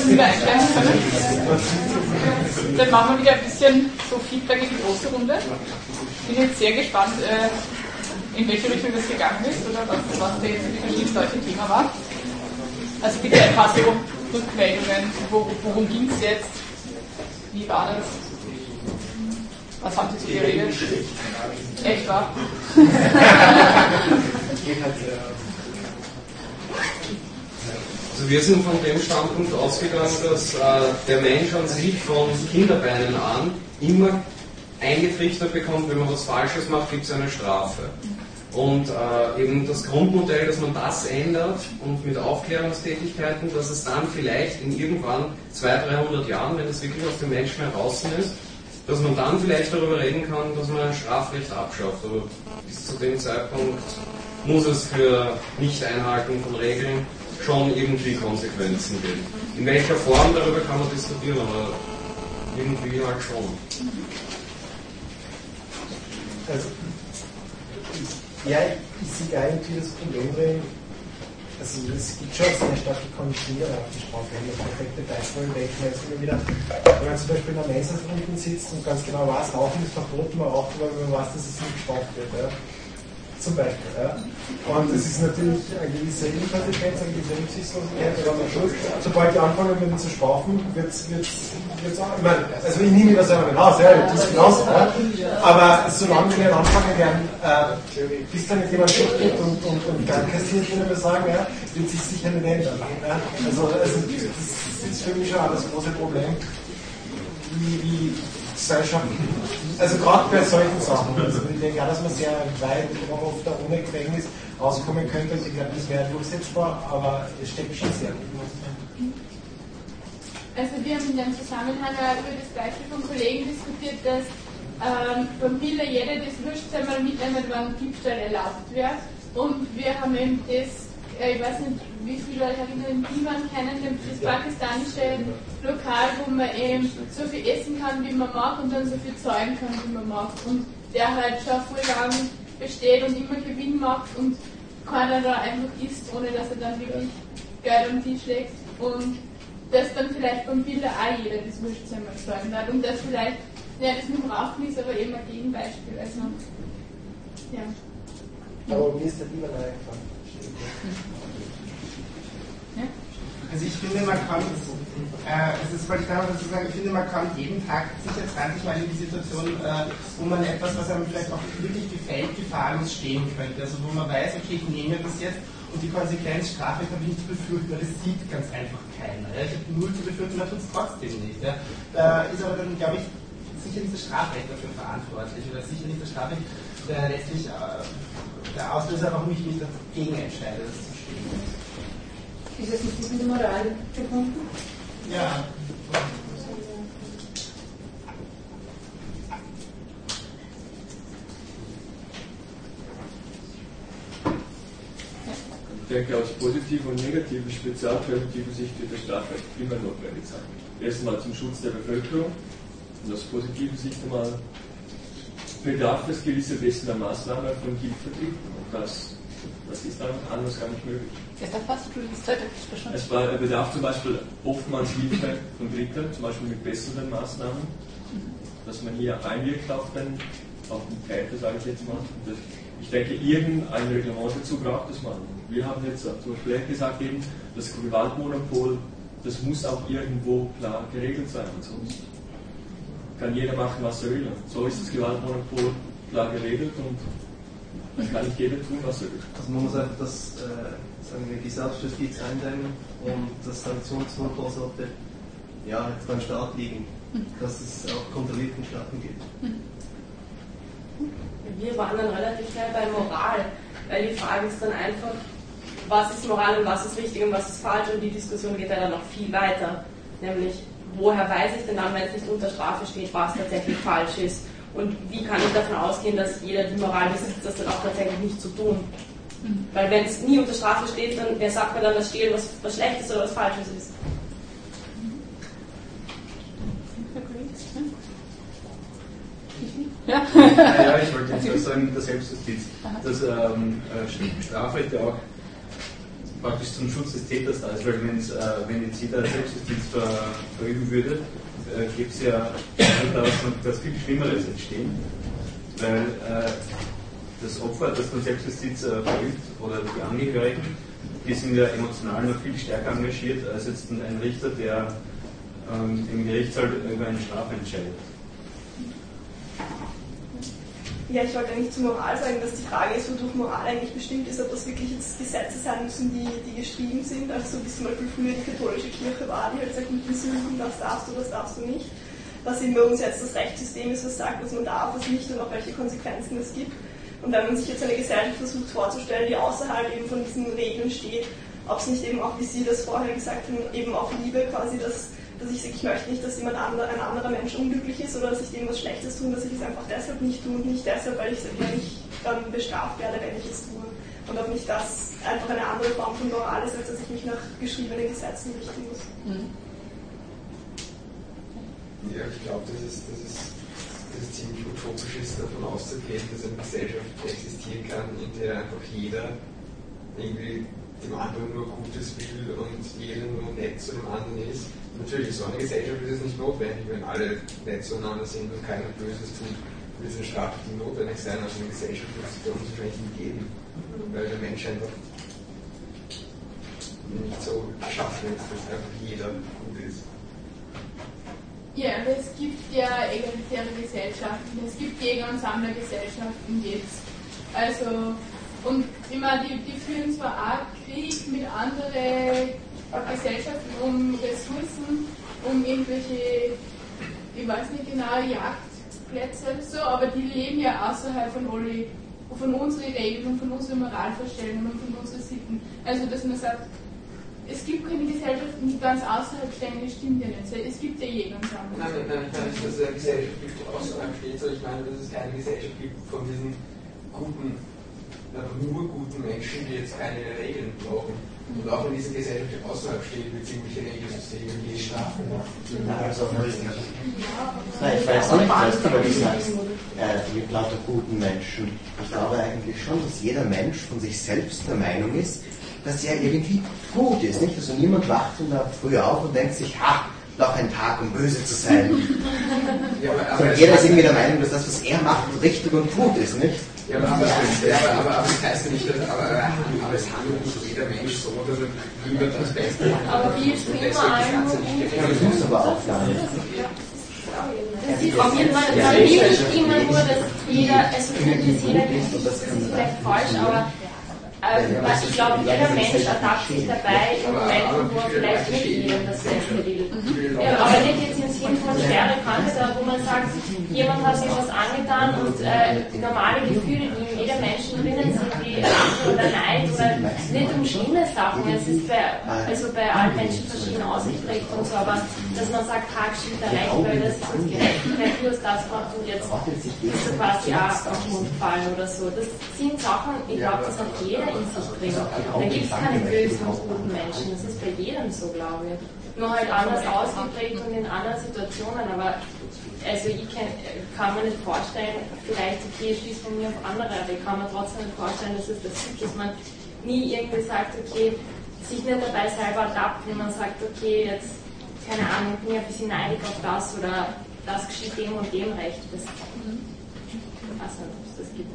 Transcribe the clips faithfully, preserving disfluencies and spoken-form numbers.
Müller einsteigen können. Dann machen wir wieder ein bisschen so Feedback in die große Runde. Ich bin jetzt sehr gespannt, in welche Richtung das gegangen ist oder was, was da jetzt für die verschiedenen Leute Thema war. Also bitte ein paar so Rückmeldungen. Wo, worum ging es jetzt? Wie war das? Was haben Sie so geredet? Echt wahr? Also wir sind von dem Standpunkt ausgegangen, dass äh, der Mensch an sich von Kinderbeinen an immer eingetrichtert bekommt, wenn man was Falsches macht, gibt es eine Strafe. Und äh, eben das Grundmodell, dass man das ändert und mit Aufklärungstätigkeiten, dass es dann vielleicht in irgendwann zweihundert, dreihundert Jahren, wenn das wirklich aus dem Menschen heraus ist, dass man dann vielleicht darüber reden kann, dass man ein Strafrecht abschafft. Aber bis zu dem Zeitpunkt muss es für Nicht-Einhalten von Regeln schon irgendwie Konsequenzen geben. In welcher Form, darüber kann man diskutieren, aber irgendwie halt schon. Also, ja, ich sehe irgendwie das Problem drin, also es gibt schon sehr starke Konditionierung auf die Sprache. Das perfekte Beispiel denkt man jetzt immer wieder, wenn man zum Beispiel in einer Mensa unten sitzt und ganz genau weiß, Rauchen ist verboten, man raucht, weil man weiß, dass es nicht geraucht wird. Ja. Zum Beispiel. Ja. Und es ist natürlich eine gewisse Inkonsequenz, eine gewisse Rücksichtslosigkeit, aber sobald die anfangen mit zu spaufen, wird es auch, ich meine, also ich nehme das selber nicht aus, ja, das ist genauso, ja. Aber solange wir anfangen werden, äh, bis dann nicht jemand steht und, und, und dann kassiert, würde ich sagen, ja, wird sich sicher nicht ändern. Ja. Also, also das ist für mich schon das große Problem, wie, wie Gesellschaften, also gerade bei solchen Sachen, also ich denke auch, dass man sehr weit oft da ohne Gefängnis rauskommen könnte und ich glaube, das wäre durchsetzbar, aber es steckt schon sehr gut. Also wir haben in dem Zusammenhang über das Beispiel von Kollegen diskutiert, dass ähm, beim Piller jeder das Würstzimmer mitnehmen, wann Diebstahl erlaubt wird, und wir haben eben das, äh, ich weiß nicht, wie viele Leute in Divan kennen, das pakistanische Lokal, wo man eben so viel essen kann, wie man mag, und dann so viel zahlen kann, wie man mag. Und der halt schon voll lang besteht und immer Gewinn macht und keiner da einfach isst, ohne dass er dann wirklich Geld am Tisch legt. Und dass dann vielleicht beim Bilder auch jeder das Würstzimmer zahlen hat. Und das vielleicht, ja, das mit dem Rauchen ist aber eben ein Gegenbeispiel. Also, ja. Aber mir ist der Divan eingefallen. Ja? Also ich finde, man kann, äh, das ist, wollte ich da noch dazu sagen, ich finde, man kann jeden Tag sicher zwanzig Mal in die Situation, äh, wo man etwas, was einem vielleicht auch wirklich gefällt, gefahrlos stehen könnte. Also wo man weiß, okay, ich nehme das jetzt und die Konsequenz, Strafe habe ich nicht zu befürchten, weil das sieht ganz einfach keiner. Ja? Ich habe null zu befürchten, man tut es trotzdem nicht. Ja? Da ist aber dann, glaube ich, sicher nicht das Strafrecht dafür verantwortlich oder sicher nicht das Strafrecht, der letztlich äh, der Auslöser, warum ich mich dagegen entscheide, das zu stehen. Ist das nicht mit der Moral verbunden? Ja. Ich denke, aus positiver und negativer, spezialpräventiver Sicht wird das Strafrecht immer notwendig sein. Erstmal zum Schutz der Bevölkerung und aus positiver Sicht einmal bedarf es gewisse bessere Maßnahmen von Giftvertrieb. Und das, das ist dann anders gar nicht möglich. Ist das was? Du hast heute bestimmt. Es bedarf zum Beispiel oftmals Hilfe von Dritten, zum Beispiel mit besseren Maßnahmen, dass man hier einwirkt auf den, auf den Täter, sage ich jetzt mal. Das, ich denke, irgendein Reglement dazu braucht es man. Wir haben jetzt zum Beispiel gesagt, eben, das Gewaltmonopol, das muss auch irgendwo klar geregelt sein, sonst kann jeder machen, was er will. So ist das Gewaltmonopol klar geregelt und dann kann nicht jeder tun, was er will. Also man muss einfach das, äh, sagen wir, die Selbstjustiz eindämmen und das Sanktionsmonopol sollte ja, jetzt beim Staat liegen, dass es auch kontrollierten Staaten gibt. Wir waren dann relativ schnell bei Moral, weil die Frage ist dann einfach, was ist Moral und was ist richtig und was ist falsch, und die Diskussion geht ja dann noch viel weiter, nämlich woher weiß ich denn dann, wenn es nicht unter Strafe steht, was tatsächlich falsch ist, und wie kann ich davon ausgehen, dass jeder die Moral besitzt, das dann auch tatsächlich nicht zu tun. Mhm. Weil wenn es nie unter Strafe steht, dann wer sagt mir dann, dass Stehlen was, was Schlechtes oder was Falsches ist? Ja, ja, ich wollte jetzt was sagen mit der Selbstjustiz, dass ähm, Strafrecht ja auch praktisch zum Schutz des Täters da ist, weil wenn's, äh, wenn jetzt jeder Selbstjustiz ver, verüben würde, äh, gäbe es ja da was viel Schlimmeres entstehen, weil äh, das Opfer, das von Selbstjustiz äh, verübt, oder die Angehörigen, die sind ja emotional noch viel stärker engagiert als jetzt ein Richter, der ähm, im Gerichtssaal über eine Strafe entscheidet. Ja, ich wollte eigentlich zur Moral sagen, dass die Frage ist, wodurch Moral eigentlich bestimmt ist, ob das wirklich jetzt Gesetze sein müssen, die, die geschrieben sind, also so wie zum Beispiel früher die katholische Kirche war, die halt sagt, mit den Sünden, das darfst du, das darfst du nicht. Was eben bei uns jetzt das Rechtssystem ist, was sagt, was man darf, was nicht und auch welche Konsequenzen es gibt. Und wenn man sich jetzt eine Gesellschaft versucht vorzustellen, die außerhalb eben von diesen Regeln steht, ob es nicht eben auch, wie Sie das vorher gesagt haben, eben auch Liebe quasi, dass dass ich sage, ich möchte nicht, dass jemand andere, ein anderer Mensch unglücklich ist oder dass ich dem was Schlechtes tue, dass ich es einfach deshalb nicht tue und nicht deshalb, weil ich, weil ich dann bestraft werde, wenn ich es tue. Und ob nicht das einfach eine andere Form von Moral ist, als dass ich mich nach geschriebenen Gesetzen richten muss. Mhm. Ja, ich glaube, dass es, dass, es, dass es ziemlich utopisch ist, davon auszugehen, dass eine Gesellschaft existieren kann, in der einfach jeder irgendwie dem anderen nur Gutes will und jeder nur nett zu dem anderen ist. Natürlich, so eine Gesellschaft ist es nicht notwendig, wenn alle nett zueinander sind und keiner Böses tut, wird es eine Strafe nicht notwendig sein. Also eine Gesellschaft wird es bei uns wahrscheinlich nicht geben, weil der Mensch einfach nicht so geschaffen ist, dass einfach jeder gut ist. Ja, aber es gibt ja egalitäre Gesellschaften, es gibt Jäger- und Sammlergesellschaften jetzt. Also, und immer, die, die führen zwar auch Krieg mit anderen Gesellschaften um Ressourcen, um irgendwelche, ich weiß nicht genau, Jagdplätze oder so, aber die leben ja außerhalb von, alle, von unseren Regeln und von unseren Moralvorstellungen und von unseren Sitten. Also, dass man sagt, es gibt keine Gesellschaften, die ganz außerhalb stehen, das stimmt ja nicht. Es gibt ja Jäger und Sammler. Nein, nein, nein, ich meine nicht, dass es eine Gesellschaft gibt, die außerhalb steht, sondern ich meine, dass es keine Gesellschaft gibt von diesen guten, einfach nur guten Menschen, die jetzt keine Regeln brauchen. Und auch in dieser Gesellschaft, die außerhalb steht, mit irgendwelche Regelsysteme, die strafen. Also, nein, ich weiß nicht, was du aber sagst, äh, mit lauter guten Menschen. Ich glaube eigentlich schon, dass jeder Mensch von sich selbst der Meinung ist, dass er irgendwie gut ist. Nicht? Also niemand wacht in der Früh auf und denkt sich, ha, noch ein Tag, um böse zu sein. Ja, aber, aber jeder ist irgendwie der Meinung, dass das, was er macht, richtig und gut ist. Nicht? Ja, aber, aber, ja, aber, aber, aber das heißt ja nicht, dass, aber, aber es handelt nicht jeder Mensch so, dass er lieber das Beste hat. Aber wir springen mal ein. Ja, das muss aber auch gar nicht. Das ist auf jeden Fall, bei mir nicht immer nur, dass jeder, also nicht, dass jeder glücklich ist, das ist vielleicht falsch, aber ähm, ich glaube, jeder Mensch ertappt sich dabei in Momenten, wo er vielleicht nicht jedem das Beste will. Ja, aber nicht jetzt im Sinn von schwere Krankheit, wo man sagt, jemand hat sich was angetan und äh, normale Gefühle, die in jedem Menschen drinnen sind, wie Rache oder Neid oder nicht um schlimme Sachen, es ist bei, also bei allen Menschen verschieden ausgeprägt und so, aber dass man sagt, ha, geschieht da recht, weil das ist uns Gerechtigkeit, du hast das gemacht und jetzt ist du quasi auch auf den Mund fallen oder so. Das sind Sachen, ich glaube, das hat jeder in sich drin. Da gibt es keine bösen und guten Menschen, das ist bei jedem so, glaube ich. Nur halt anders ausgeprägt und in anderen Situationen, aber also ich kann, kann mir nicht vorstellen, vielleicht, okay, schließt von mir auf andere, aber ich kann mir trotzdem nicht vorstellen, dass es das gibt, dass man nie irgendwie sagt, okay, sich nicht dabei selber ertappt, wenn man sagt, okay, jetzt, keine Ahnung, ich bin ein bisschen neidig auf das oder das geschieht dem und dem Recht. Das, ich weiß nicht, ob es das gibt.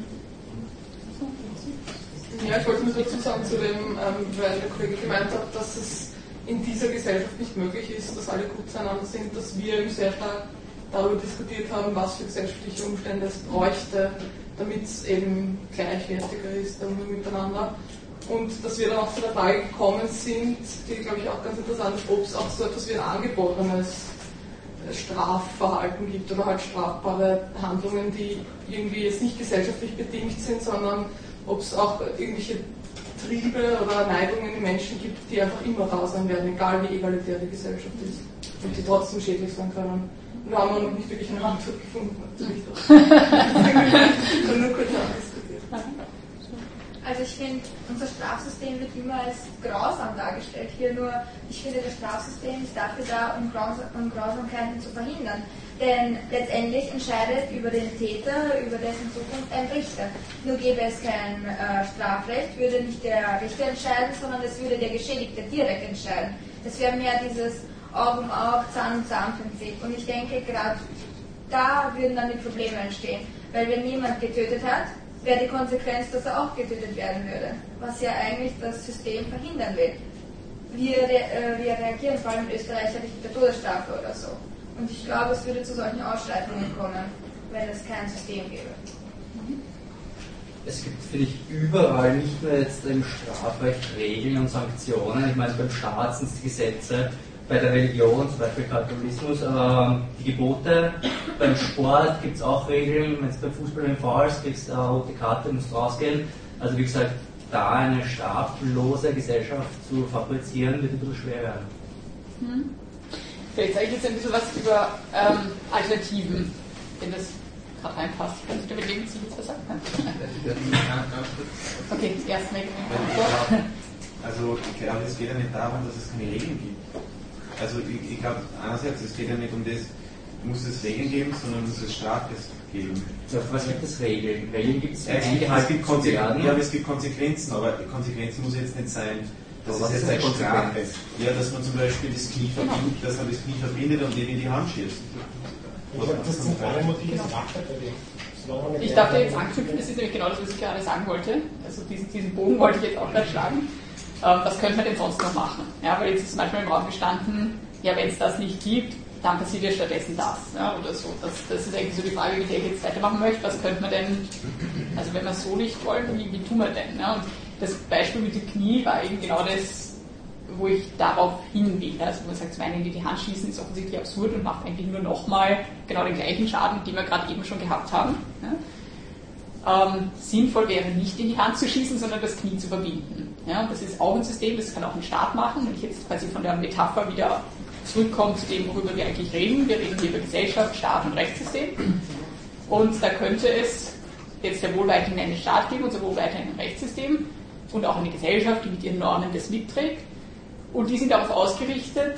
Ja, ich wollte nur dazu sagen, zu dem, ähm, weil der Kollege gemeint hat, dass es in dieser Gesellschaft nicht möglich ist, dass alle gut zueinander sind, dass wir eben sehr stark darüber diskutiert haben, was für gesellschaftliche Umstände es bräuchte, damit es eben gleichwertiger ist miteinander. Und dass wir dann auch zu der Frage gekommen sind, die glaube ich auch ganz interessant ist, ob es auch so etwas wie ein angeborenes Strafverhalten gibt oder halt strafbare Handlungen, die irgendwie jetzt nicht gesellschaftlich bedingt sind, sondern ob es auch irgendwelche Triebe oder Neigungen in Menschen gibt, die einfach immer da sein werden, egal wie egalitär die Gesellschaft ist und die trotzdem schädlich sein können. Und da haben wir noch nicht wirklich eine Antwort gefunden. Nur kurz andiskutiert. Also ich finde, unser Strafsystem wird immer als grausam dargestellt. Hier nur, ich finde, das Strafsystem ist dafür da, um, Graus um Grausamkeiten zu verhindern. Denn letztendlich entscheidet über den Täter, über dessen Zukunft ein Richter. Nur gäbe es kein äh, Strafrecht, würde nicht der Richter entscheiden, sondern es würde der Geschädigte direkt entscheiden. Das wäre mehr dieses Auge um Auge, Zahn um Zahn Prinzip. Und ich denke, gerade da würden dann die Probleme entstehen. Weil wenn niemand getötet hat, wäre die Konsequenz, dass er auch getötet werden würde, was ja eigentlich das System verhindern will. Wir, re äh, wir reagieren vor allem in Österreich ja nicht mit der Todesstrafe oder so. Und ich glaube, es würde zu solchen Ausschreitungen kommen, wenn es kein System gäbe. Es gibt, finde ich, überall, nicht nur jetzt im Strafrecht, Regeln und Sanktionen. Ich meine, beim Staat sind es die Gesetze, bei der Religion, zum Beispiel Katholismus, äh, die Gebote. Beim Sport gibt es auch Regeln, wenn es beim Fußball ein Foul ist, kriegst du eine rote Karte, musst rausgehen. Also wie gesagt, da eine straflose Gesellschaft zu fabrizieren, wird ein bisschen schwer werden. Hm. Vielleicht sage ich jetzt ein bisschen was über ähm, Alternativen, wenn das gerade reinpasst. Kannst du damit leben, dass ich jetzt was sagen kann? Okay, erst mal. Also ich glaube, es geht ja nicht darum, dass es keine Regeln gibt. Also ich, ich glaube, einerseits, es geht ja nicht um das, muss es Regeln geben, sondern muss es Strafes geben. Ja, was gibt es Regeln? Regeln gibt es ja, es gibt Konsequenzen, ja, aber es gibt Konsequenzen, aber die Konsequenzen muss jetzt nicht sein, dass es jetzt eine Strafe ist. Ja, dass man zum Beispiel das Knie verbindet, dass man das Knie verbindet und dem in die Hand schießt. Das zentrale Motiv ist Rache bei dem. Ich darf da jetzt anknüpfen, das ist nämlich genau das, was ich gerade sagen wollte. Also diesen, diesen Bogen wollte ich jetzt auch gerade schlagen. Ähm, was könnte man denn sonst noch machen? Ja, weil jetzt ist manchmal im Raum gestanden, ja, wenn es das nicht gibt, dann passiert ja stattdessen das. Ja, oder so. Das, das ist eigentlich so die Frage, mit der ich jetzt weitermachen möchte. Was könnte man denn, also wenn wir es so nicht wollen, wie, wie tun wir denn? Ja? Und das Beispiel mit dem Knie war eben genau das, wo ich darauf hin will. Also wo man sagt, zum einen in die Hand schießen ist offensichtlich absurd und macht eigentlich nur nochmal genau den gleichen Schaden, den wir gerade eben schon gehabt haben. Ja? Ähm, sinnvoll wäre nicht in die Hand zu schießen, sondern das Knie zu verbinden. Ja, und das ist auch ein System, das kann auch ein Staat machen. Wenn ich jetzt quasi von der Metapher wieder zurückkomme zu dem, worüber wir eigentlich reden, wir reden hier über Gesellschaft, Staat und Rechtssystem. Und da könnte es jetzt sehr wohl weiterhin einen Staat geben und sehr wohl weiterhin ein Rechtssystem und auch eine Gesellschaft, die mit ihren Normen das mitträgt. Und die sind darauf ausgerichtet,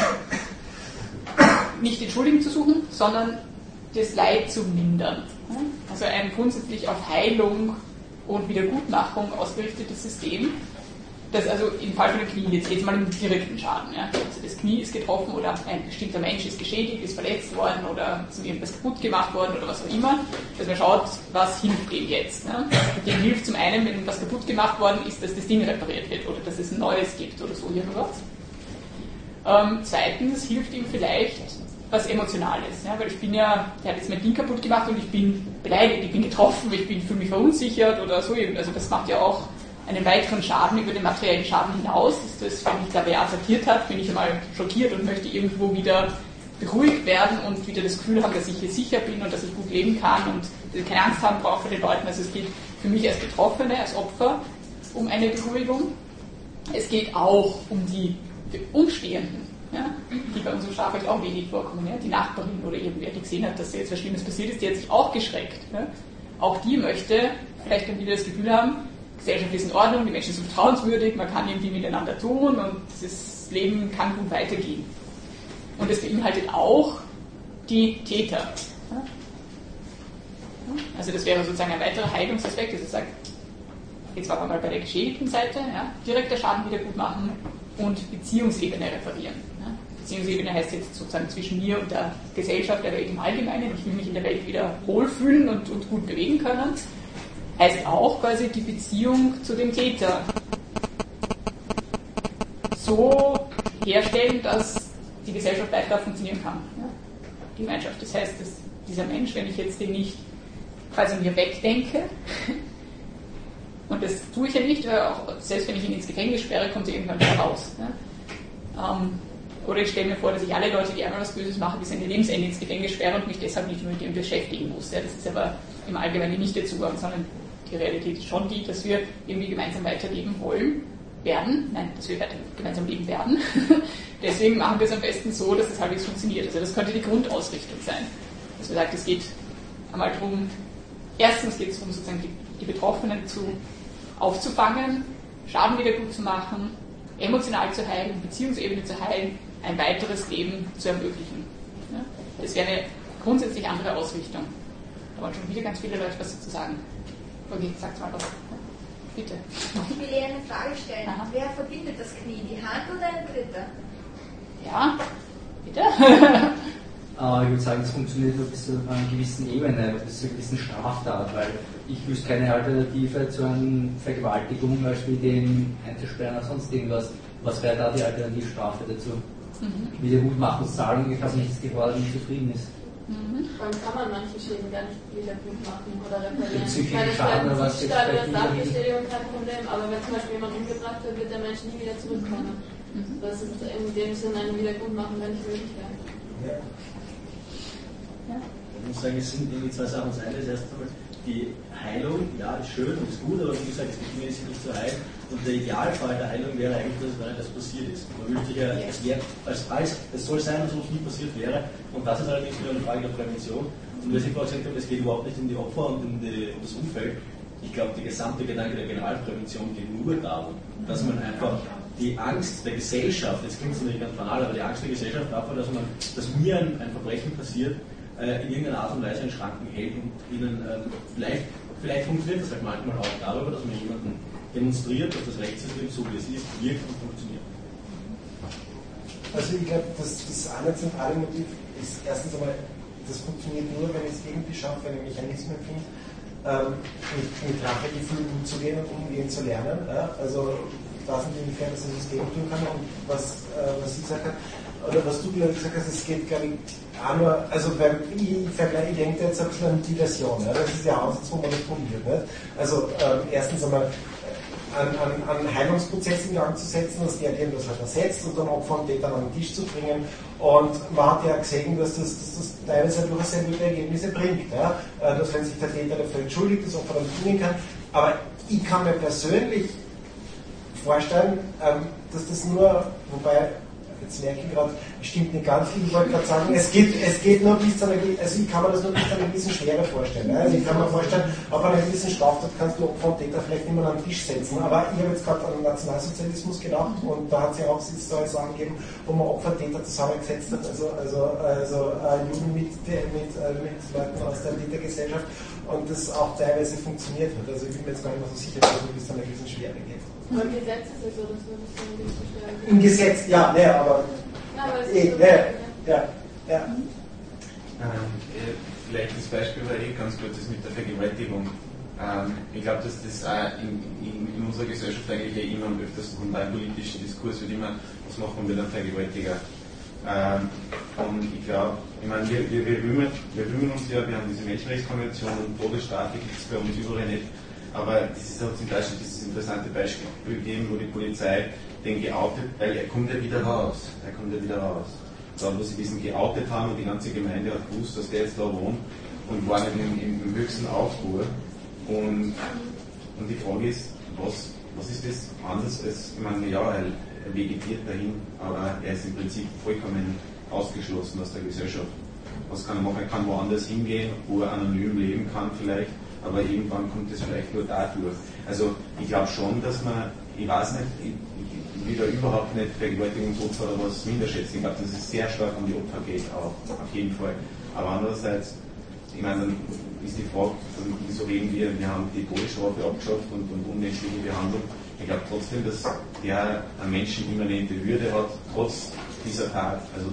nicht den Schuldigen zu suchen, sondern das Leid zu mindern. Also ein grundsätzlich auf Heilung und Wiedergutmachung ausgerichtetes System, das also im Fall von dem Knie, jetzt geht mal um direkten Schaden. Ja. Also das Knie ist getroffen oder ein bestimmter Mensch ist geschädigt, ist verletzt worden oder ist irgendwas kaputt gemacht worden oder was auch immer, dass man schaut, was hilft dem jetzt. Ne. Dem hilft zum einen, wenn was kaputt gemacht worden ist, dass das Ding repariert wird oder dass es ein neues gibt oder so irgendwas. Ähm, zweitens hilft ihm vielleicht was Emotionales, ja, weil ich bin ja, der hat jetzt mein Ding kaputt gemacht und ich bin beleidigt, ich bin getroffen, ich bin, fühle mich verunsichert oder so, also das macht ja auch einen weiteren Schaden über den materiellen Schaden hinaus. Das, wenn mich da wer attackiert hat, bin ich einmal schockiert und möchte irgendwo wieder beruhigt werden und wieder das Gefühl haben, dass ich hier sicher bin und dass ich gut leben kann und keine Angst haben brauche vor den Leuten. Also es geht für mich als Betroffene, als Opfer um eine Beruhigung. Es geht auch um die Umstehenden. Ja, die bei unserem Strafrecht auch wenig vorkommen. Ja? Die Nachbarin oder irgendwer, die gesehen hat, dass jetzt was Schlimmes passiert ist, die hat sich auch geschreckt. Ja? Auch die möchte vielleicht dann wieder das Gefühl haben, Gesellschaft ist in Ordnung, die Menschen sind vertrauenswürdig, man kann irgendwie miteinander tun und das Leben kann gut weitergehen. Und das beinhaltet auch die Täter. Ja? Also das wäre sozusagen ein weiterer Heilungsaspekt, dass ich sage, jetzt waren wir mal bei der geschädigten Seite, ja? Direkter Schaden wieder gut machen und Beziehungsebene referieren. Beziehungsebene heißt jetzt sozusagen zwischen mir und der Gesellschaft, der Welt im Allgemeinen. Ich will mich in der Welt wieder wohlfühlen und, und gut bewegen können. Heißt auch quasi die Beziehung zu dem Täter so herstellen, dass die Gesellschaft weiter funktionieren kann. Ja? Die Gemeinschaft. Das heißt, dass dieser Mensch, wenn ich jetzt den nicht quasi mir wegdenke, und das tue ich ja nicht, weil auch selbst wenn ich ihn ins Gefängnis sperre, kommt er irgendwann wieder raus. Ja? Ähm, Oder ich stelle mir vor, dass ich alle Leute, die einmal was Böses machen, bis an ihr Lebensende ins Gefängnis sperre und mich deshalb nicht mehr mit dem beschäftigen muss. Ja, das ist aber im Allgemeinen nicht der Zugang, sondern die Realität ist schon die, dass wir irgendwie gemeinsam weiterleben wollen, werden. Nein, dass wir weiter gemeinsam leben werden. Deswegen machen wir es am besten so, dass es halbwegs funktioniert. Also das könnte die Grundausrichtung sein. Dass wir sagen, es geht einmal darum, erstens geht es darum, sozusagen die, die Betroffenen zu aufzufangen, Schaden wieder gut zu machen, emotional zu heilen, Beziehungsebene zu heilen, ein weiteres Leben zu ermöglichen. Ja? Das wäre eine grundsätzlich andere Ausrichtung. Da waren schon wieder ganz viele Leute was dazu sagen. Okay, sagt mal was. Bitte. Ich will Ihnen eine Frage stellen. Aha. Wer verbindet das Knie? Die Hand oder ein Dritter? Ja, bitte. Aber ich würde sagen, es funktioniert nur bis zu einer gewissen Ebene, bis zu einer gewissen Straftat, weil ich wüsste keine Alternative zu einer Vergewaltigung, zum Beispiel den einzusperren oder sonst irgendwas. Was wäre da die Alternativstrafe dazu? Mhm. Wiedergutmachungszahlung, ich habe nichts gehört und nicht zufrieden ist. Mhm. Dann kann man manche Schäden gar nicht wieder gut machen oder reparieren. Psychische Schaden oder was jetzt vielleicht Sachbeschädigung kein Problem, aber wenn zum Beispiel jemand umgebracht wird, wird der Mensch nie wieder zurückkommen. Mhm. Das ist in dem Sinne ein Wiedergutmachen gar nicht möglich wäre. Ja. Ja. Ich muss sagen, es sind irgendwie zwei Sachen. Das eine ist erst einmal die Heilung, ja, ist schön und ist gut, aber wie gesagt, es gibt Dinge, die sind nicht zu heilen. Und der Idealfall der Heilung wäre eigentlich, dass es gar nicht erst passiert ist. Man wünscht sich ja, es, wäre, als, als, es soll sein, dass es nie passiert wäre. Und das ist allerdings wieder eine Frage der Prävention. Und was ich vorhin gesagt habe, es geht überhaupt nicht um die Opfer und um, die, um das Umfeld. Ich glaube, der gesamte Gedanke der Generalprävention geht nur darum, dass man einfach die Angst der Gesellschaft, jetzt klingt es natürlich ganz banal, aber die Angst der Gesellschaft davor, dass, man, dass mir ein, ein Verbrechen passiert, äh, in irgendeiner Art und Weise in Schranken hält und ihnen ähm, vielleicht, vielleicht funktioniert das halt manchmal auch darüber, dass man jemanden demonstriert, dass das Rechtssystem so wie es ist, wirkt und funktioniert. Also ich glaube, das, das eine zentrale Motiv ist erstens einmal, das funktioniert nur, wenn ich es irgendwie schaffe, wenn ich Mechanismen finde, ähm, mit, mit Rachegefühlen umzugehen und umgehen zu lernen. Ja? Also da sind inwiefern das ein System tun kann und was, äh, was sie gesagt hat, oder was du glaube ich gesagt hast, es geht glaube ich auch nur, also beim, ich, ich denke jetzt ein bisschen an Diversion, ja? Das ist ja auch so manipuliert. Nicht? Also ähm, erstens einmal An, an, an Heilungsprozess in Gang zu setzen, dass der dem das halt ersetzt und dann Opfer und Täter an den Tisch zu bringen. Und man hat ja gesehen, dass das, dass das teilweise durchaus sehr gute Ergebnisse bringt. Ja? Dass wenn sich der Täter dafür entschuldigt, das Opfer dann dienen kann. Aber ich kann mir persönlich vorstellen, dass das nur, wobei, jetzt merke ich gerade, stimmt nicht ganz viel, ich wollte gerade sagen, es geht, es geht nur bis zu einer, also ich kann mir das nur bis zu einer gewissen Schwere vorstellen. Also ich kann mir vorstellen, ab einer gewissen Straftat kannst du Opfer und Täter vielleicht nicht mehr an den Tisch setzen. Aber ich habe jetzt gerade an den Nationalsozialismus gedacht und da hat es ja auch Sitzsachen gegeben, wo man Opfer und Täter zusammengesetzt hat, also, also, also äh, Juden mit, mit, äh, mit Leuten aus der Tätergesellschaft und das auch teilweise funktioniert hat. Also ich bin mir jetzt gar nicht mehr so sicher, dass es bis zu einer gewissen Schwere geht. Aber im Gesetz ist es so, dass wir das so nicht so schwer Im Gesetz, ja, ne, aber. Ja, aber es eh, ist so ne, ja, ja. Ähm, vielleicht das Beispiel war eh ganz gut, das mit der Vergewaltigung. Ähm, ich glaube, dass das auch in, in, in unserer Gesellschaft eigentlich eh immer am öftersten kommt, beim politischen Diskurs wird immer, was machen wir mit einem Vergewaltiger? Ähm, und ich glaube, ich meine, wir, wir, wir, rühmen, wir rühmen uns ja, wir haben diese Menschenrechtskonvention und Todesstrafe gibt es bei uns überall nicht. Aber das ist auch in Deutschland dieses interessante Beispiel gegeben, wo die Polizei den geoutet, weil er kommt ja wieder raus. Er kommt ja wieder raus. Da, wo sie diesen geoutet haben und die ganze Gemeinde hat gewusst, dass der jetzt da wohnt und war nicht im, im, im höchsten Aufruhr. Und, und die Frage ist, was, was ist das anders als, ich meine, ja, er, er vegetiert dahin, aber er ist im Prinzip vollkommen ausgeschlossen aus der Gesellschaft. Was kann er machen? Er kann woanders hingehen, wo er anonym leben kann vielleicht. Aber irgendwann kommt es vielleicht nur dadurch. Also ich glaube schon, dass man, ich weiß nicht, ich, ich will da überhaupt nicht Vergewaltigungsopfer oder was minderschätzen. Ich glaube, dass es sehr stark um die Opfer geht, auch auf jeden Fall. Aber andererseits, ich meine, dann ist die Frage, also, wieso reden wir, wir haben die Todesstrafe abgeschafft und, und unmenschliche Behandlung. Ich glaube trotzdem, dass der eine menschenimmanente Würde hat, trotz dieser Tat. Also,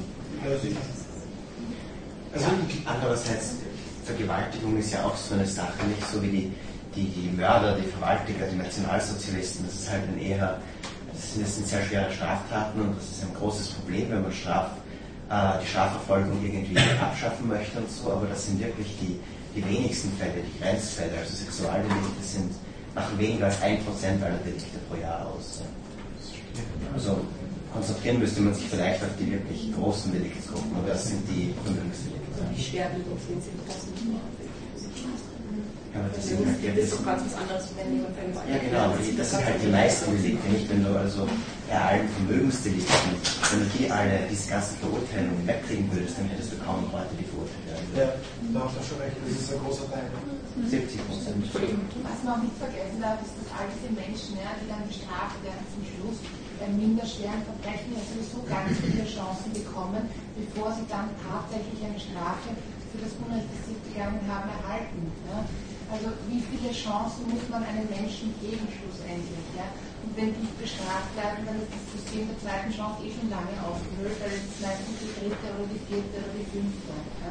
also andererseits, Vergewaltigung ist ja auch so eine Sache, nicht so wie die, die, die Mörder, die Vergewaltiger, die Nationalsozialisten. Das ist halt ein eher, das sind, das sind sehr schwere Straftaten und das ist ein großes Problem, wenn man Straf, äh, die Strafverfolgung irgendwie abschaffen möchte und so, aber das sind wirklich die, die wenigsten Fälle, die Grenzfälle. Also Sexualdelikte sind, machen weniger als ein Prozent aller Delikte pro Jahr aus. Also konzentrieren müsste man sich vielleicht auf die wirklich großen Deliktsgruppen und das sind die Vermögensdelikte. Die Schwerwiegenden sind das nicht mehr. Ja, aber das sind halt das ist doch ganz was anderes, wenn jemand vergewaltigt. Ja, genau, aber die, das sind halt die meisten Delikte, nicht wenn du also bei allen Vermögensdelikten, wenn du die alle, diese ganzen Verurteilungen wegkriegen würdest, dann hättest du kaum noch Leute, die verurteilt werden. Ja, da hast du schon recht, das ist ein großer Teil. siebzig Prozent. Was man auch nicht vergessen darf, ist, dass all diese Menschen, ja, die dann bestraft werden zum Schluss, bei minderschweren Verbrechen ja sowieso ganz viele Chancen bekommen, bevor sie dann tatsächlich eine Strafe für das Unrecht, das sie begangen haben, erhalten. Ja. Also wie viele Chancen muss man einem Menschen geben schlussendlich? Ja? Und wenn die bestraft werden, dann ist das System der zweiten Chance eh schon lange aufgehört, weil es ist meistens die dritte oder die vierte oder die fünfte. Ja?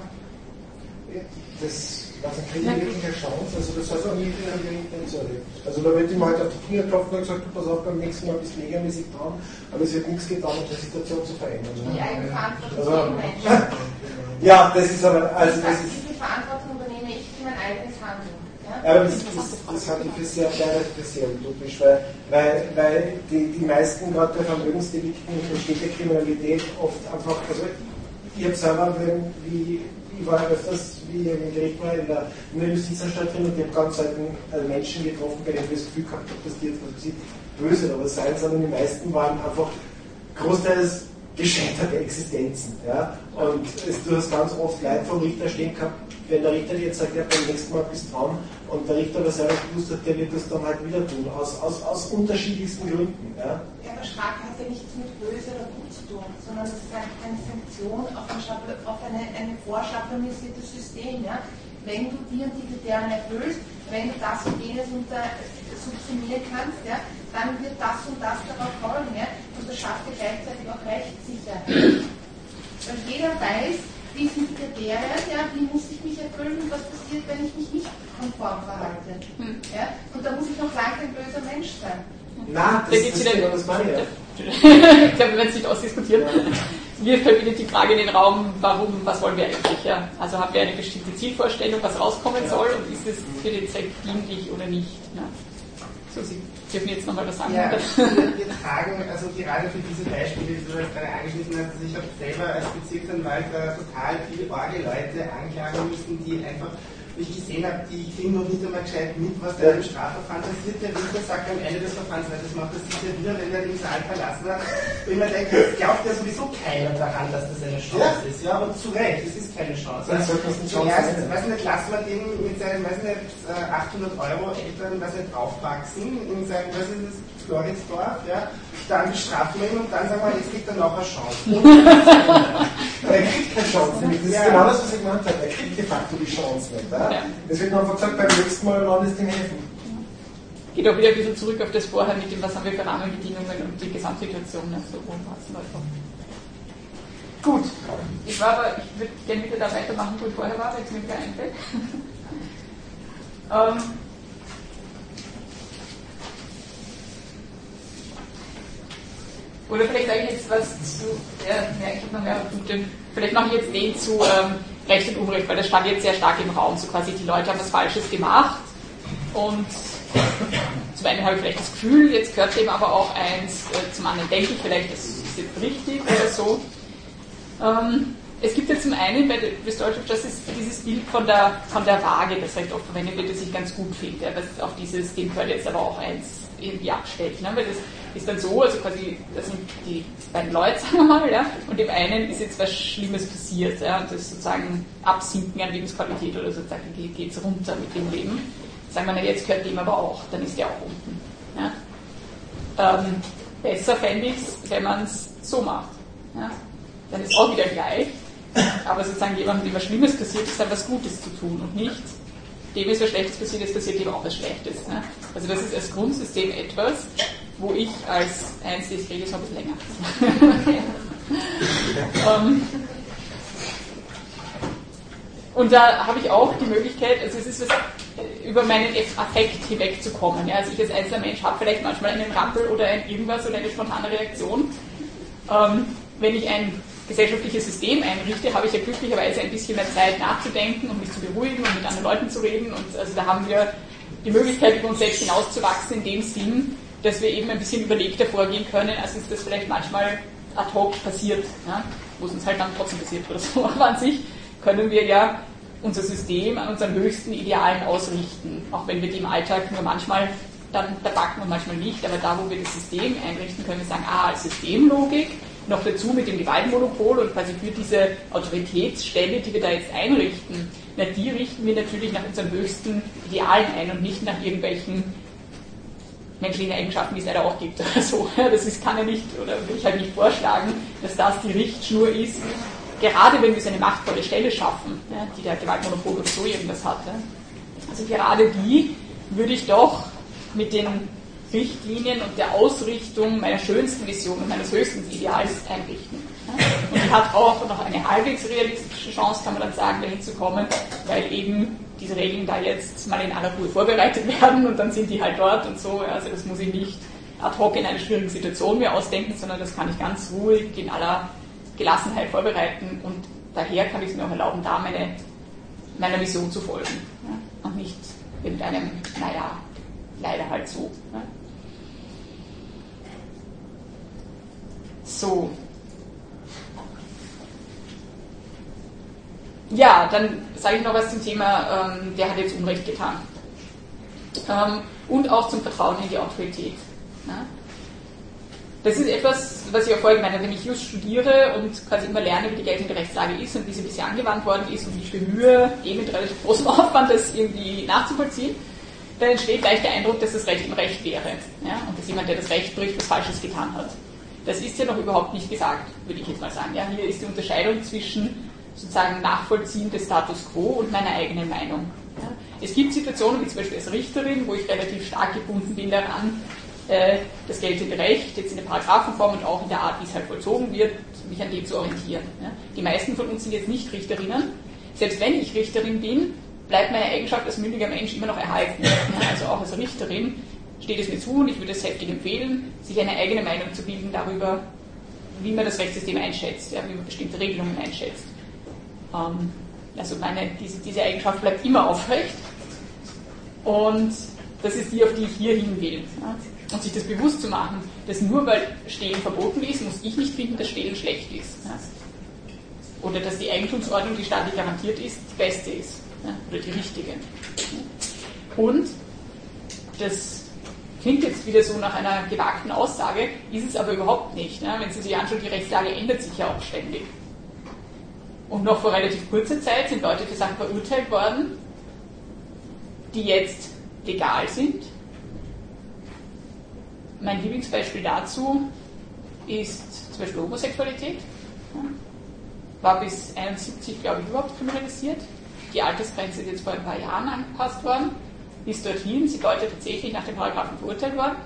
Das was eine kriege wirklich eine Chance, also das heißt auch nie in einem Delinquent zu erleben. Also da wird ihm halt auf die Finger klopfen und gesagt, du pass auf, beim nächsten Mal bist du regelmäßig dran, aber es wird nichts getan, um die Situation zu verändern. Die eigene Verantwortung also, für den Menschen. Ja, das ist aber, also das ist... Diese Verantwortung übernehme ich für mein eigenes Handeln. Ja, ja aber das, das, das halte ich für sehr, für sehr utopisch, weil, weil, weil die, die meisten, gerade bei Vermögensdelikten, besteht die Kriminalität oft einfach, also ich habe selber, wenn, wie, ich war öfters, wie ich im Gericht war, in der, in der Justizanstalt drin und ich habe ganz selten Menschen getroffen, bei denen ich das Gefühl gehabt habe, dass die jetzt was böse oder was sein, sondern die meisten waren einfach großteils gescheiterte Existenzen. Ja? Und es, du hast ganz oft Leute vom Richter stehen gehabt, wenn der Richter dir jetzt sagt, ja, beim nächsten Mal bist du dran, und der Richter aber selber gewusst hat, der wird das dann halt wieder tun, aus, aus, aus unterschiedlichsten Gründen. Ja, ja aber Strafe hat ja nichts mit böse oder gut zu tun, sondern es ist eine Sanktion auf ein, auf eine, eine vorschablonisierte System. Ja? Wenn du die und die Kriterien erfüllst, wenn du das und jenes unter subsumieren kannst, ja, dann wird das und das darauf folgen. Ja? Und das schafft dir gleichzeitig auch Rechtssicherheit. Weil jeder weiß, wie sind die Kriterien, ja, wie muss ich mich erfüllen und was passiert, wenn ich mich nicht konform verhalte. Hm. Ja? Und da muss ich noch lange ein böser Mensch sein. Nein, das, das, das, wieder, das meine ich ja. Ich glaube, wir werden es nicht ausdiskutieren. Wirft halt wieder die Frage in den Raum, warum, was wollen wir eigentlich? Ja? Also haben wir eine bestimmte Zielvorstellung, was rauskommen soll, und ist es für den Zweck dienlich oder nicht? Ja. So, Sie dürfen jetzt nochmal was sagen. Ja, wir tragen, also gerade für diese Beispiele, die du jetzt gerade angeschnitten hast, also ich habe selber als Bezirksanwalt total viele Orgelleute anklagen müssen, die einfach, wie ich gesehen habe, die kriegen noch nicht einmal gescheit mit, was da im Strafverfahren passiert. Der Richter sagt am Ende des Verfahrens, weil das macht das sicher wieder, wenn er den Saal verlassen hat. Und ich mir denke, es glaubt ja sowieso keiner daran, dass das eine Chance ja. ist. Ja, aber zu Recht, es ist keine Chance. Das sollte das eine Chance sein. Weiß nicht, lassen wir den mit seinen, weiß nicht, achthundert Euro Eltern, weiß nicht, draufwachsen, in seinem, was ist das, Floridsdorf, ja, dann bestrafen wir ihn und dann sagen wir, jetzt kriegt er noch eine Chance. Er kriegt keine Chance, das ist ja. genau das, was ich gemeint habe. Er kriegt de facto die Chance nicht. Ja? Ja. Deswegen haben wir gesagt, beim nächsten Mal lassen es dem helfen. Geht auch wieder ein bisschen zurück auf das vorher mit dem, was haben wir für Rahmenbedingungen und die Gesamtsituation. Also, gut, ich war aber, ich würde gerne wieder da weitermachen, wo ich vorher war, weil es mir wieder einfällt. ähm, Oder vielleicht sage ich jetzt was zu, ja, ja ich habe noch mehrere Punkte, vielleicht mache ich jetzt den zu ähm, Recht und Unrecht, weil das stand jetzt sehr stark im Raum, so quasi die Leute haben was Falsches gemacht und zum einen habe ich vielleicht das Gefühl, jetzt gehört dem aber auch eins, äh, zum anderen denke ich vielleicht, das ist jetzt richtig oder so. Ähm, es gibt ja zum einen bei der Restorative Justice dieses Bild von der, von der Waage, das recht oft verwendet wird, das ich ganz gut finde, ja, das auf dieses, dem gehört jetzt aber auch eins irgendwie abstellt, ne? Weil das ist dann so, also quasi, das sind die beiden Leute, sagen wir mal, ja, und dem einen ist jetzt was Schlimmes passiert, ja, und das ist sozusagen Absinken an Lebensqualität oder sozusagen geht es runter mit dem Leben. Sagen wir, na, jetzt gehört dem aber auch, dann ist der auch unten. Ja. Ähm, besser fände ich es, wenn man es so macht. Ja. Dann ist auch wieder gleich, aber sozusagen jemandem, dem was Schlimmes passiert, ist dann was Gutes zu tun und nicht, dem ist was Schlechtes passiert, es passiert dem auch was Schlechtes. Ne? Also das ist als Grundsystem etwas, wo ich als Einzelne, ich rede jetzt noch ein bisschen länger. um, und da habe ich auch die Möglichkeit, also es ist was, über meinen Affekt hinwegzukommen. Ja? Also ich als einzelner Mensch habe vielleicht manchmal einen Rappel oder ein irgendwas oder eine spontane Reaktion. Um, wenn ich ein gesellschaftliches System einrichte, habe ich ja glücklicherweise ein bisschen mehr Zeit nachzudenken und mich zu beruhigen und mit anderen Leuten zu reden. Und also da haben wir die Möglichkeit, über uns selbst hinauszuwachsen in dem Sinn, dass wir eben ein bisschen überlegter vorgehen können, als uns das vielleicht manchmal ad hoc passiert, ja? Wo es uns halt dann trotzdem passiert oder so. Aber an sich können wir ja unser System an unseren höchsten Idealen ausrichten, auch wenn wir die im Alltag nur manchmal dann verpacken und manchmal nicht, aber da, wo wir das System einrichten, können wir sagen, ah, als Systemlogik, noch dazu mit dem Gewaltmonopol und quasi für diese Autoritätsstelle, die wir da jetzt einrichten, na, die richten wir natürlich nach unseren höchsten Idealen ein und nicht nach irgendwelchen menschlichen Eigenschaften, die es leider auch gibt oder so. Das ist, kann ja nicht, oder will ich halt nicht vorschlagen, dass das die Richtschnur ist, gerade wenn wir so eine machtvolle Stelle schaffen, ja, die der Gewaltmonopol oder so irgendwas hat. Ja. Also gerade die würde ich doch mit den Richtlinien und der Ausrichtung meiner schönsten Vision und meines höchsten Ideals einrichten. Ja. Und die hat auch noch eine halbwegs realistische Chance, kann man dann sagen, dahin zu kommen, weil eben diese Regeln da jetzt mal in aller Ruhe vorbereitet werden und dann sind die halt dort und so. Also das muss ich nicht ad hoc in einer schwierigen Situation mir ausdenken, sondern das kann ich ganz ruhig in aller Gelassenheit vorbereiten und daher kann ich es mir auch erlauben, da meine, meiner Vision zu folgen. Ja? Und nicht mit einem, naja, leider halt so. Ja? So. Ja, dann sage ich noch was zum Thema, ähm, der hat jetzt Unrecht getan. Ähm, und auch zum Vertrauen in die Autorität. Ja? Das ist etwas, was ich ja vorhin gemeint habe, wenn ich just studiere und quasi immer lerne, wie die geltende Rechtslage ist und wie sie bisher angewandt worden ist und wie viel Mühe, eben mit relativ großem Aufwand, das irgendwie nachzuvollziehen, dann entsteht gleich der Eindruck, dass das Recht im Recht wäre. Ja? Und dass jemand, der das Recht bricht, was Falsches getan hat. Das ist ja noch überhaupt nicht gesagt, würde ich jetzt mal sagen. Ja? Hier ist die Unterscheidung zwischen sozusagen Nachvollziehen des Status Quo und meiner eigenen Meinung. Ja? Es gibt Situationen, wie zum Beispiel als Richterin, wo ich relativ stark gebunden bin daran, das geltende Recht, jetzt in der Paragraphenform und auch in der Art, wie es halt vollzogen wird, mich an dem zu orientieren. Ja. Die meisten von uns sind jetzt nicht Richterinnen. Selbst wenn ich Richterin bin, bleibt meine Eigenschaft als mündiger Mensch immer noch erhalten. Ja. Also auch als Richterin steht es mir zu und ich würde es heftig empfehlen, sich eine eigene Meinung zu bilden darüber, wie man das Rechtssystem einschätzt, ja, wie man bestimmte Regelungen einschätzt. Ähm, also meine, diese, diese Eigenschaft bleibt immer aufrecht und das ist die, auf die ich hier hin will. Ja. Und sich das bewusst zu machen, dass nur weil Stehlen verboten ist, muss ich nicht finden, dass Stehlen schlecht ist. Ja. Oder dass die Eigentumsordnung, die staatlich garantiert ist, die beste ist. Ja. Oder die richtige. Und das klingt jetzt wieder so nach einer gewagten Aussage, ist es aber überhaupt nicht. Ja. Wenn Sie sich anschauen, die Rechtslage ändert sich ja auch ständig. Und noch vor relativ kurzer Zeit sind Leute für Sachen verurteilt worden, die jetzt legal sind. Mein Lieblingsbeispiel dazu ist zum Beispiel Homosexualität. War bis einundsiebzig, glaube ich, überhaupt kriminalisiert. Die Altersgrenze ist jetzt vor ein paar Jahren angepasst worden. Bis dorthin sind Leute tatsächlich nach den Paragraphen verurteilt worden.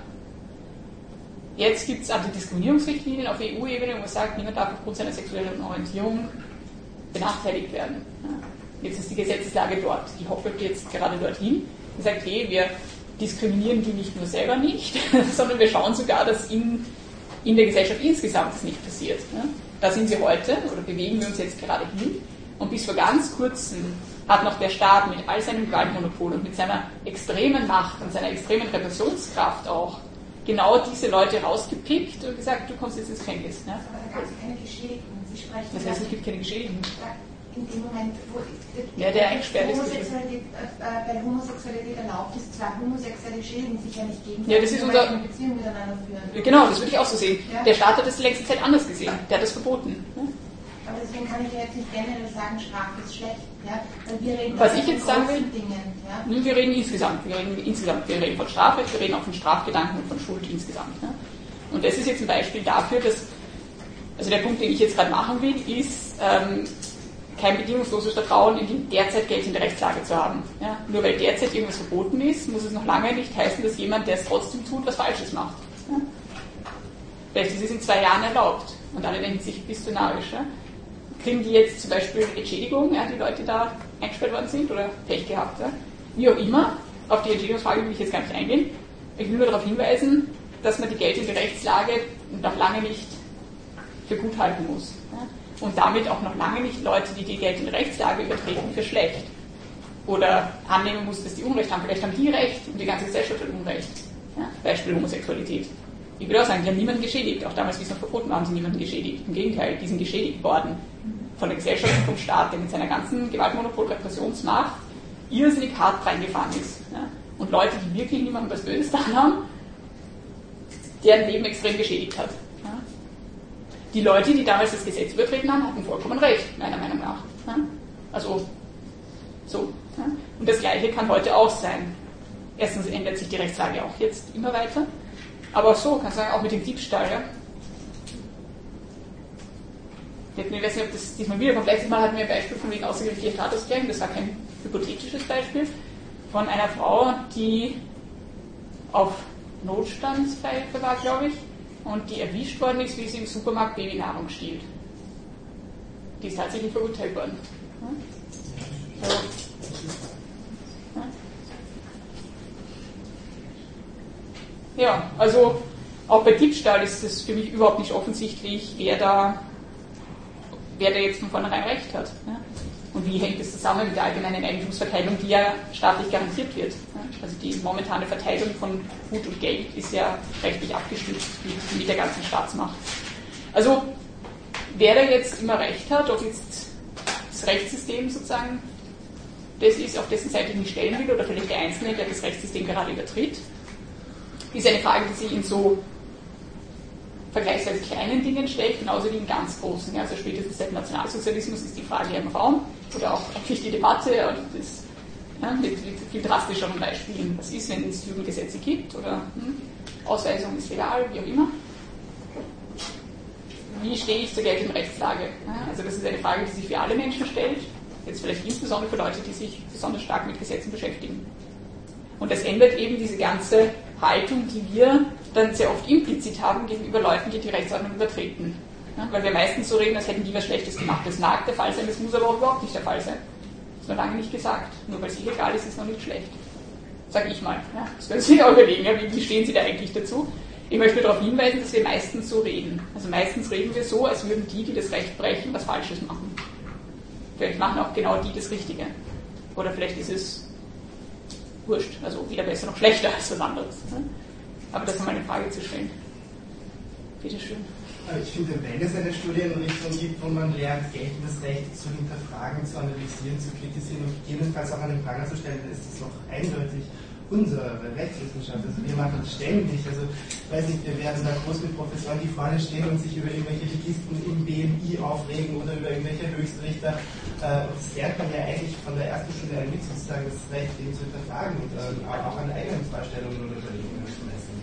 Jetzt gibt es Antidiskriminierungsrichtlinien auf E U-Ebene, wo man sagt, niemand darf aufgrund seiner sexuellen Orientierung benachteiligt werden. Jetzt ist die Gesetzeslage dort. Die hoppelt jetzt gerade dorthin und sagt, hey, wir diskriminieren die nicht nur selber nicht, sondern wir schauen sogar, dass in, in der Gesellschaft insgesamt das nicht passiert. Ja? Da sind sie heute, oder bewegen wir uns jetzt gerade hin. Und bis vor ganz kurzem hat noch der Staat mit all seinem Gewaltmonopol und mit seiner extremen Macht und seiner extremen Repressionskraft auch genau diese Leute rausgepickt und gesagt, du kommst jetzt ins Gefängnis. Ja? Aber da gab es keine Geschädigten. Sie sprechen das heißt, es gibt keine Geschädigten. In dem Moment, wo ja, der eingesperrt ist. Homosexualität, äh, bei Homosexualität erlaubt ist, zwei Homosexuelle schädigen sich ja nicht gegenseitig, ja, das ist unser, eine Beziehung miteinander führen. Genau, das würde ich auch so sehen. Ja. Der Staat hat das die längste Zeit anders gesehen. Der hat das verboten. Aber deswegen kann ich ja jetzt nicht generell sagen, Strafe ist schlecht. Ja? Weil wir reden Was ich jetzt sagen will, Dingen, ja? wir reden insgesamt. Wir reden insgesamt. Wir reden von Strafrecht, wir reden auch von Strafgedanken und von Schuld insgesamt. Ja? Und das ist jetzt ein Beispiel dafür, dass, also der Punkt, den ich jetzt gerade machen will, ist, ähm, kein bedingungsloses Vertrauen in die derzeit geltende Rechtslage zu haben. Ja? Nur weil derzeit irgendwas verboten ist, muss es noch lange nicht heißen, dass jemand, der es trotzdem tut, was Falsches macht. Ja? Vielleicht ist es in zwei Jahren erlaubt und alle denken sich, bist du narrisch. Ja? Kriegen die jetzt zum Beispiel Entschädigung, ja, die Leute da eingesperrt worden sind oder Pech gehabt. Ja? Wie auch immer, auf die Entschädigungsfrage will ich jetzt gar nicht eingehen. Ich will nur darauf hinweisen, dass man die geltende Rechtslage noch lange nicht für gut halten muss. Ja? Und damit auch noch lange nicht Leute, die die geltende Rechtslage übertreten, für schlecht. Oder annehmen muss, dass die Unrecht haben. Vielleicht haben die Recht und die ganze Gesellschaft hat Unrecht. Ja? Beispiel Homosexualität. Ich würde auch sagen, die haben niemanden geschädigt. Auch damals, wie es noch verboten war, haben sie niemanden geschädigt. Im Gegenteil, die sind geschädigt worden. von der Gesellschaft und vom Staat, der mit seiner ganzen Gewaltmonopol-Repressionsmacht irrsinnig hart reingefahren ist. Ja? Und Leute, die wirklich niemandem was Böses getan haben, deren Leben extrem geschädigt hat. Ja? Die Leute, die damals das Gesetz übertreten haben, hatten vollkommen recht, meiner Meinung nach. Ja? Also, so. Ja? Und das Gleiche kann heute auch sein. Erstens ändert sich die Rechtslage auch jetzt immer weiter, aber auch so, kann ich sagen, auch mit dem Diebstahl. Ja? Ich weiß nicht, ob das diesmal wiederkommt. Letztes Mal hatten wir ein Beispiel von wegen außergerichtlicher Statusklären, das war kein hypothetisches Beispiel, von einer Frau, die auf Notstandshilfe war, glaube ich, und die erwischt worden ist, wie sie im Supermarkt Babynahrung stiehlt. Die ist tatsächlich verurteilt worden. Ja? So. Ja? Ja, also auch bei Diebstahl ist es für mich überhaupt nicht offensichtlich, wer da, wer da jetzt von vornherein recht hat. Ja? Und wie hängt es zusammen mit der allgemeinen Eigentumsverteilung, die ja staatlich garantiert wird. Ja? Also die momentane Verteilung von Gut und Geld ist ja rechtlich abgestützt mit, mit der ganzen Staatsmacht. Also wer da jetzt immer recht hat, ob jetzt das Rechtssystem sozusagen das ist, auf dessen Seite ich mich stellen will, oder vielleicht der Einzelne, der das Rechtssystem gerade übertritt, ist eine Frage, die sich in so vergleichsweise kleinen Dingen stellt, genauso wie in ganz großen. Ja, also spätestens seit dem Nationalsozialismus ist die Frage im Raum, oder auch natürlich die Debatte, oder das, ja, mit, mit viel drastischeren Beispielen. Was ist, wenn es Jugendgesetze gibt, oder hm, Ausweisung ist legal, wie auch immer. Wie stehe ich zur geltenden Rechtslage? Ja, also das ist eine Frage, die sich für alle Menschen stellt, jetzt vielleicht insbesondere für Leute, die sich besonders stark mit Gesetzen beschäftigen. Und das ändert eben diese ganze Haltung, die wir dann sehr oft implizit haben gegenüber Leuten, die die Rechtsordnung übertreten. Ja, weil wir meistens so reden, als hätten die was Schlechtes gemacht. Das mag der Fall sein, das muss aber auch überhaupt nicht der Fall sein. Das ist noch lange nicht gesagt. Nur weil es illegal ist, ist es noch nicht schlecht. Sag ich mal. Ja, das können Sie sich auch überlegen. Ja, wie stehen Sie da eigentlich dazu? Ich möchte darauf hinweisen, dass wir meistens so reden. Also meistens reden wir so, als würden die, die das Recht brechen, was Falsches machen. Vielleicht machen auch genau die das Richtige. Oder vielleicht ist es wurscht, also weder besser noch schlechter als was anderes. Aber das ist mal eine Frage zu stellen. Bitte schön. Ich finde, wenn es eine Studienrichtung gibt, wo man lernt, geltendes Recht zu hinterfragen, zu analysieren, zu kritisieren und gegebenenfalls auch an den Pranger zu stellen, dann ist das doch eindeutig unsere Rechtswissenschaft. Also wir machen das ständig. Also ich weiß nicht, wir werden da groß mit Professoren, die vorne stehen und sich über irgendwelche Ligisten im B M I aufregen oder über irgendwelche Höchstrichter. Und das lernt man ja eigentlich von der ersten Stunde an mit, sozusagen das Recht eben zu hinterfragen und auch an eigenen Vorstellungen oder Überlegungen zu messen.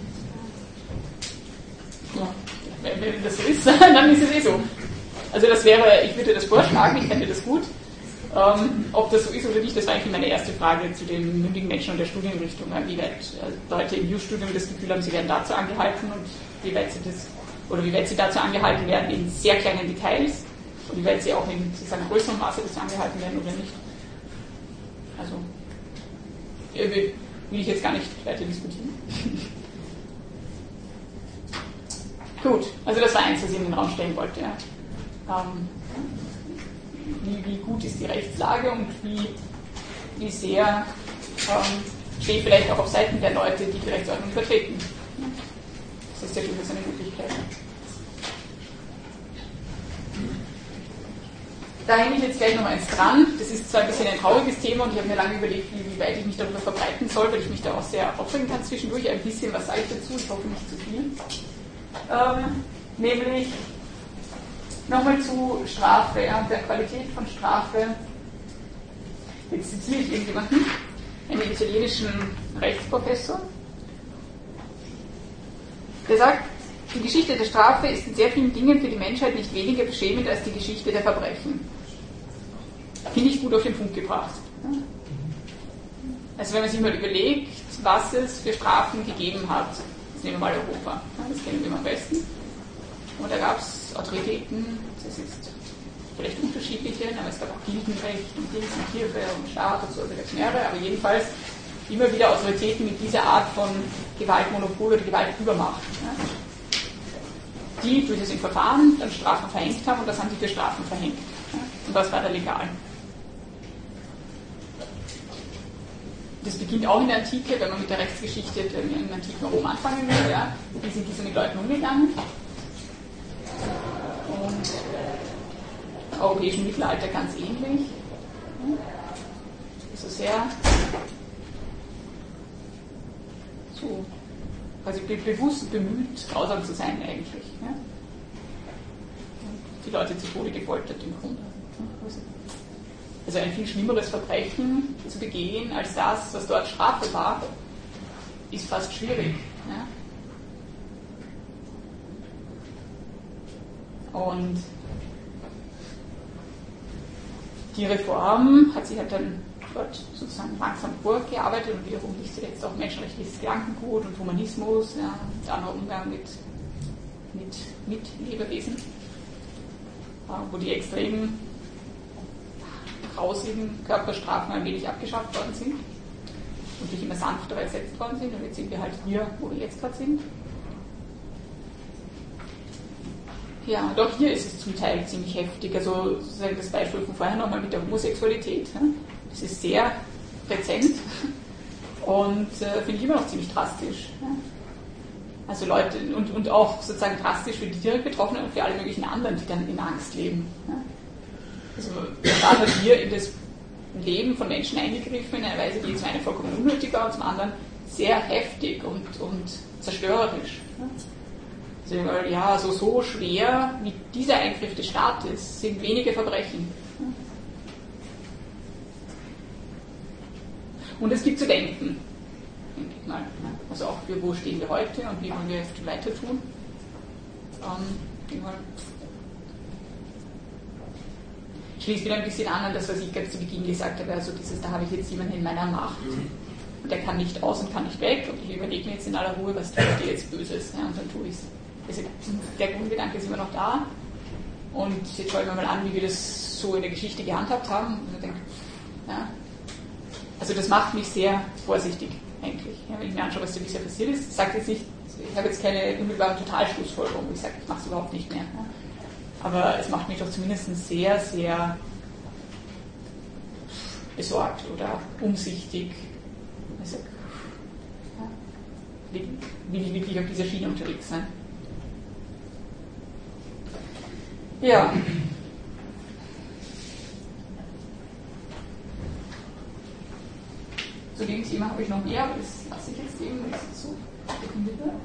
Ja, wenn das so ist, dann ist es eh so. Also das wäre, ich würde das vorschlagen, ich fände das gut. Ähm, ob das so ist oder nicht, das war eigentlich meine erste Frage zu den mündigen Menschen und der Studienrichtung. Wie weit äh, Leute im Jus-Studium das Gefühl haben, sie werden dazu angehalten und wie weit sie das, oder wie weit sie dazu angehalten werden in sehr kleinen Details und wie weit sie auch in sozusagen größerem Maße dazu angehalten werden oder nicht. Also äh, will ich jetzt gar nicht weiter diskutieren. Gut, also das war eins, was ich in den Raum stellen wollte. Ja. Ähm, Wie, wie gut ist die Rechtslage und wie, wie sehr ähm, stehe ich vielleicht auch auf Seiten der Leute, die die Rechtsordnung vertreten. Das ist ja durchaus eine Möglichkeit. Da hänge ich jetzt gleich noch eins dran. Das ist zwar ein bisschen ein trauriges Thema und ich habe mir lange überlegt, wie, wie weit ich mich darüber verbreiten soll, weil ich mich da auch sehr aufregen kann zwischendurch. Ein bisschen, was sage ich dazu? Ich hoffe nicht zu viel. Ähm, nämlich nochmal zu Strafe ja, und der Qualität von Strafe. Jetzt zitiere ich irgendjemanden, einen italienischen Rechtsprofessor, der sagt, die Geschichte der Strafe ist in sehr vielen Dingen für die Menschheit nicht weniger beschämend als die Geschichte der Verbrechen. Finde ich gut auf den Punkt gebracht. Also wenn man sich mal überlegt, was es für Strafen gegeben hat, das nehmen wir mal Europa, das kennen wir am besten. Und da gab es Autoritäten, das ist vielleicht unterschiedliche, aber es gab auch Gildenrecht und Dienst und Kirche und Staat und so, also gab es mehrere, aber jedenfalls immer wieder Autoritäten mit dieser Art von Gewaltmonopol oder Gewaltübermacht, ja, die durchaus im Verfahren dann Strafen verhängt haben und das haben sie für Strafen verhängt. Ja, und das war da legal. Das beginnt auch in der Antike, wenn man mit der Rechtsgeschichte im antiken Rom anfangen will. Ja. Wie sind diese mit Leuten umgegangen? Und europäischen Mittelalter ganz ähnlich. Also sehr so quasi bewusst bemüht, grausam zu sein eigentlich. Ja? Die Leute zu Tode gefoltert im Grunde. Also ein viel schlimmeres Verbrechen zu begehen als das, was dort Strafe war, ist fast schwierig. Ja? Und die Reform hat sich halt dann dort sozusagen langsam vorgearbeitet und wiederum nicht zuletzt auch menschenrechtliches Gedankengut und Humanismus, ja, und anderer Umgang mit, mit, mit Lebewesen, wo die extremen grausigen Körperstrafen ein wenig abgeschafft worden sind und durch immer sanfter ersetzt worden sind. Und jetzt sind wir halt hier, wo wir jetzt gerade sind. Ja, und auch hier ist es zum Teil ziemlich heftig. Also sozusagen das Beispiel von vorher nochmal mit der Homosexualität. Das ist sehr präsent und äh, finde ich immer noch ziemlich drastisch. Also Leute, und, und auch sozusagen drastisch für die direkt Betroffenen und für alle möglichen anderen, die dann in Angst leben. Also der Staat hat hier in das Leben von Menschen eingegriffen in einer Weise, die zum einen vollkommen unnötig war und zum anderen sehr heftig und, und zerstörerisch. Also ja, also so schwer wie dieser Eingriff des Staates sind wenige Verbrechen. Und es gibt zu denken, denke ich mal. Also auch für wo stehen wir heute und wie wollen wir jetzt weiter tun. Ähm, schließt wieder ein bisschen an an das, was ich ganz zu Beginn gesagt habe. Also dieses, da habe ich jetzt jemanden in meiner Macht und der kann nicht aus und kann nicht weg und ich überlege mir jetzt in aller Ruhe, was tue ich dir jetzt Böses, ja, und dann tue ich es. Also der Grundgedanke ist immer noch da und jetzt schauen wir mal an, wie wir das so in der Geschichte gehandhabt haben. Und ich denke, ja, also das macht mich sehr vorsichtig eigentlich. Ja, wenn ich mir anschaue, was so bisher passiert ist, ich sage jetzt nicht, ich habe jetzt keine unmittelbare Totalschlussfolgerung, ich sage, ich mache es überhaupt nicht mehr. Ja. Aber es macht mich doch zumindest sehr, sehr besorgt oder umsichtig. Also, ja, will ich wirklich auf dieser Schiene unterwegs sein. Ja. Zu dem Thema habe ich noch mehr, aber das lasse ich jetzt eben, weil es so definiert wird.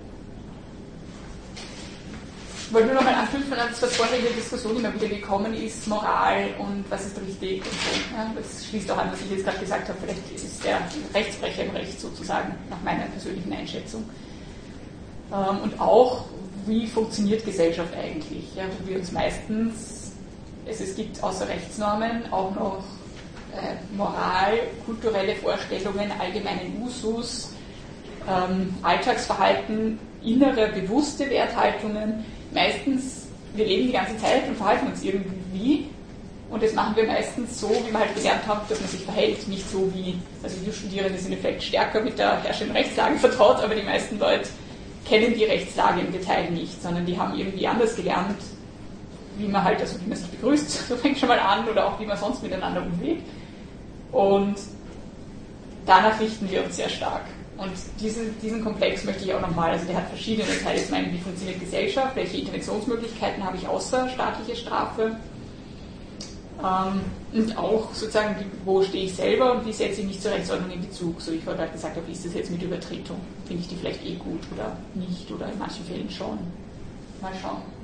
Ich wollte nur noch mal anknüpfen an das, was vorher in der Diskussion immer wieder gekommen ist, Moral und was ist richtig und so. Ja, das schließt auch an, was ich jetzt gerade gesagt habe, vielleicht ist der Rechtsbrecher im Recht sozusagen, nach meiner persönlichen Einschätzung. Ähm, und auch, wie funktioniert Gesellschaft eigentlich? Ja, wo wir uns meistens, es, es gibt außer Rechtsnormen auch noch äh, Moral, kulturelle Vorstellungen, allgemeinen Usus, ähm, Alltagsverhalten, innere, bewusste Werthaltungen. Meistens, wir leben die ganze Zeit und verhalten uns irgendwie und das machen wir meistens so, wie wir halt gelernt haben, dass man sich verhält, nicht so wie, also wir Studierende sind vielleicht stärker mit der herrschenden Rechtslage vertraut, aber die meisten Leute kennen die Rechtslage im Detail nicht, sondern die haben irgendwie anders gelernt, wie man halt, also wie man sich begrüßt, so fängt schon mal an, oder auch wie man sonst miteinander umgeht. Und danach richten wir uns sehr stark. Und diesen, diesen Komplex möchte ich auch nochmal, also der hat verschiedene Teile. Zum einen, wie funktioniert Gesellschaft, welche Interventionsmöglichkeiten habe ich außer staatliche Strafe, ähm, und auch sozusagen, wo stehe ich selber und wie setze ich mich zur Rechtsordnung in Bezug. So wie ich vorher gerade gesagt habe, wie ist das jetzt mit Übertretung? Finde ich die vielleicht eh gut oder nicht oder in manchen Fällen schon? Mal schauen.